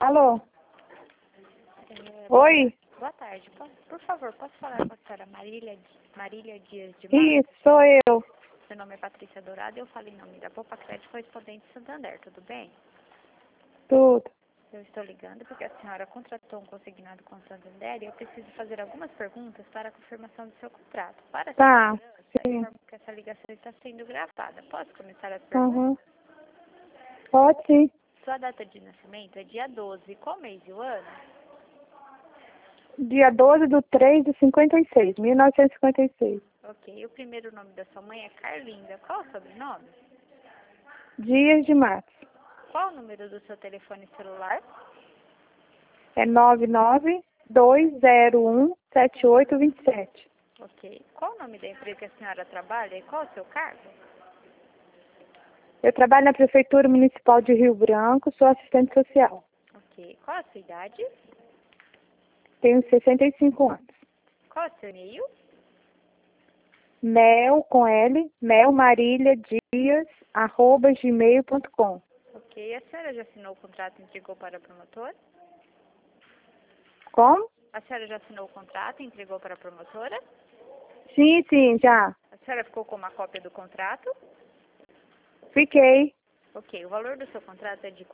Alô? Boa Oi? Boa tarde. Por favor, posso falar com a senhora Marília Dias de Isso, Matos? sou eu. Meu nome é Patrícia Dourado e eu falo em nome da Poupa Crédito Correspondente Santander, tudo bem? Tudo. Eu estou ligando porque a senhora contratou um consignado com o Santander e eu preciso fazer algumas perguntas para a confirmação do seu contrato. Para Tá, a segurança, sim. informo que essa ligação está sendo gravada. Posso começar as perguntas? Uhum. Pode sim. Sua data de nascimento é dia 12. Qual mês e o ano? Dia 12/3/56, 1956. Ok. O primeiro nome da sua mãe é Carlinda. Qual o sobrenome? Dias de Matos. Qual o número do seu telefone celular? É 992017827. Ok. Qual o nome da empresa que a senhora trabalha e qual o seu cargo? Eu trabalho na Prefeitura Municipal de Rio Branco, sou assistente social. Ok. Qual a sua idade? Tenho 65 anos. Qual é o seu e-mail? Mel, com L, melmaríliadias@gmail.com. Ok. A senhora já assinou o contrato e entregou para a promotora? Como? A senhora já assinou o contrato e entregou para a promotora? Sim, já. A senhora ficou com uma cópia do contrato? Fiquei. Ok. O valor do seu contrato é de R$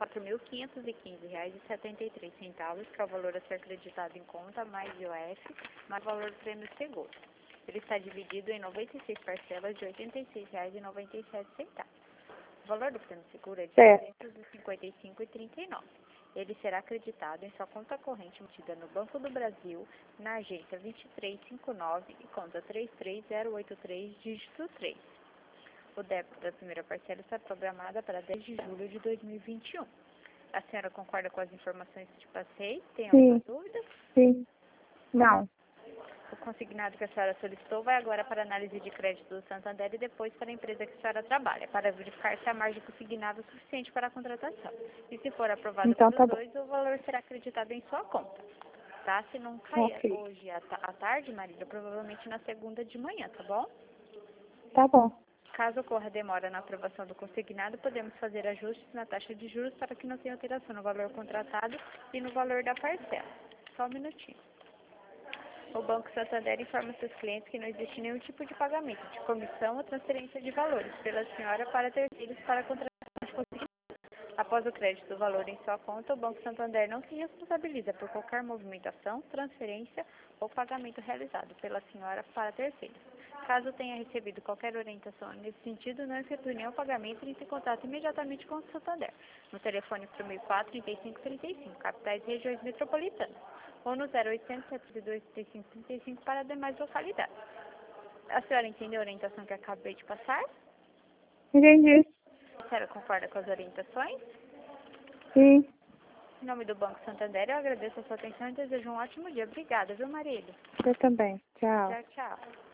4.515,73, que é o valor a ser acreditado em conta, mais IOF, mais o valor do prêmio seguro. Ele está dividido em 96 parcelas de R$ 86,97. O valor do prêmio seguro é de R$ Certo. 255,39. Ele será acreditado em sua conta corrente mantida no Banco do Brasil, na agência 2359 e conta 33083, dígito 3. O débito da primeira parcela está programada para 10 de julho de 2021. A senhora concorda com as informações que te passei? Tem alguma Sim, dúvida? sim. Não. O consignado que a senhora solicitou vai agora para análise de crédito do Santander e depois para a empresa que a senhora trabalha, para verificar se a margem consignada é suficiente para a contratação. E se for aprovado Então pelos tá bom. dois, o valor será acreditado em sua conta. Tá? Se não cair Ok. hoje à tarde, Marília, provavelmente na segunda de manhã, tá bom? Tá bom. Caso ocorra demora na aprovação do consignado, podemos fazer ajustes na taxa de juros para que não tenha alteração no valor contratado e no valor da parcela. Só um minutinho. O Banco Santander informa seus clientes que não existe nenhum tipo de pagamento de comissão ou transferência de valores pela senhora para terceiros para a contratação de consignado. Após o crédito do valor em sua conta, o Banco Santander não se responsabiliza por qualquer movimentação, transferência ou pagamento realizado pela senhora para terceiros. Caso tenha recebido qualquer orientação nesse sentido, não efetue nenhum pagamento e entre em contato imediatamente com o Santander, no telefone 343535, capitais e regiões metropolitanas, ou no 0800 722 3535 para demais localidades. A senhora entendeu a orientação que acabei de passar? Entendi. A senhora concorda com as orientações? Sim. Em nome do Banco Santander, eu agradeço a sua atenção e desejo um ótimo dia. Obrigada, viu, Marília? Você também. Tchau. Tchau, tchau.